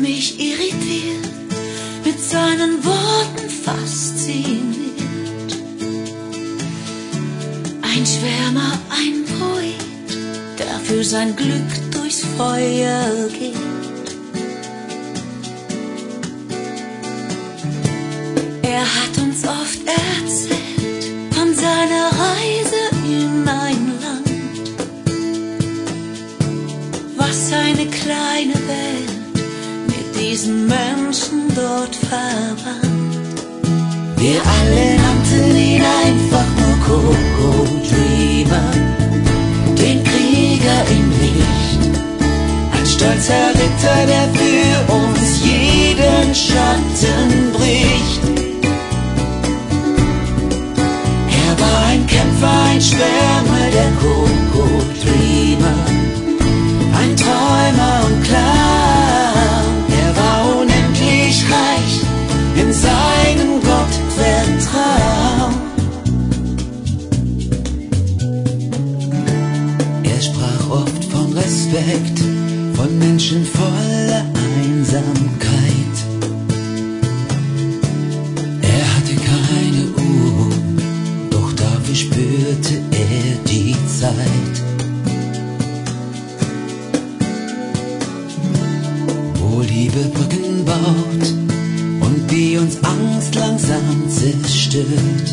mich irritiert, mit seinen Worten fasziniert. Ein Schwärmer, ein Poet, der für sein Glück durchs Feuer geht. Er hat uns oft erzählt von seiner Reise in ein Land, was seine kleine Welt mit diesen Menschen dort verband. Wir alle nannten ihn einfach nur Coco Dreamer, den Krieger im Licht, ein stolzer Ritter, der für uns jeden Schatten bricht. Er war ein Kämpfer, ein Schwärmer, der Coco Dreamer, ein Träumer und Clown. Er war unendlich reich, in seinem Gott vertraut. Er sprach oft von Respekt, von Menschen voller Einsamkeit. Er hatte keine Uhr, doch dafür spürte er die Zeit. Wo Liebe Brücken baut und wie uns Angst langsam zerstört.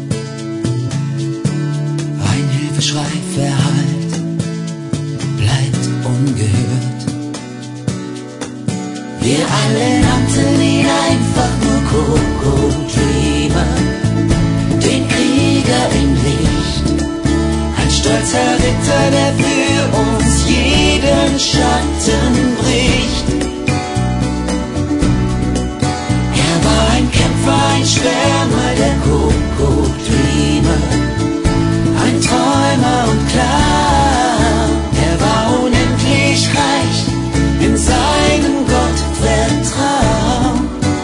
Ein Hilfeschrei verhallt, bleibt ungehört. Wir alle nannten ihn einfach nur Coco Dreamer, den Krieger im Licht, ein stolzer Ritter, der für uns jeden Schatten bricht. Er war ein Kämpfer, ein Schwärmer, der Coco Dreamer, ein Träumer und Clown. Er war unendlich reich, in seinem Gott vertraut.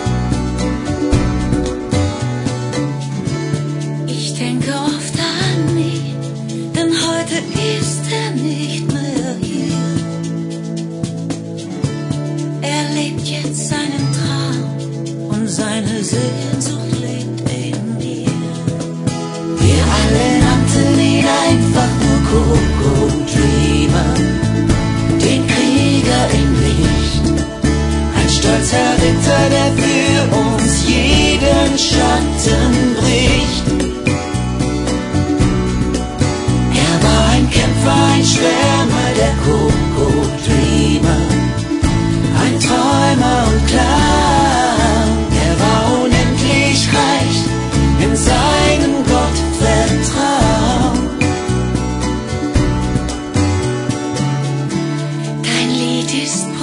Ich denke oft an ihn, denn heute ist er nicht mehr hier. Er lebt jetzt seinen Traum und seine Sehnsucht lebt in mir. Wir alle nannten ihn einfach nur Coco Dreamer, den Krieger im Licht, ein stolzer Ritter, der für uns jeden Schatten bricht. Er war ein Kämpfer, ein Schwärmer, der Coco Dreamer, ein Träumer und Clown. Er war unendlich reich, in seinem Gott vertraut. Dein Lied ist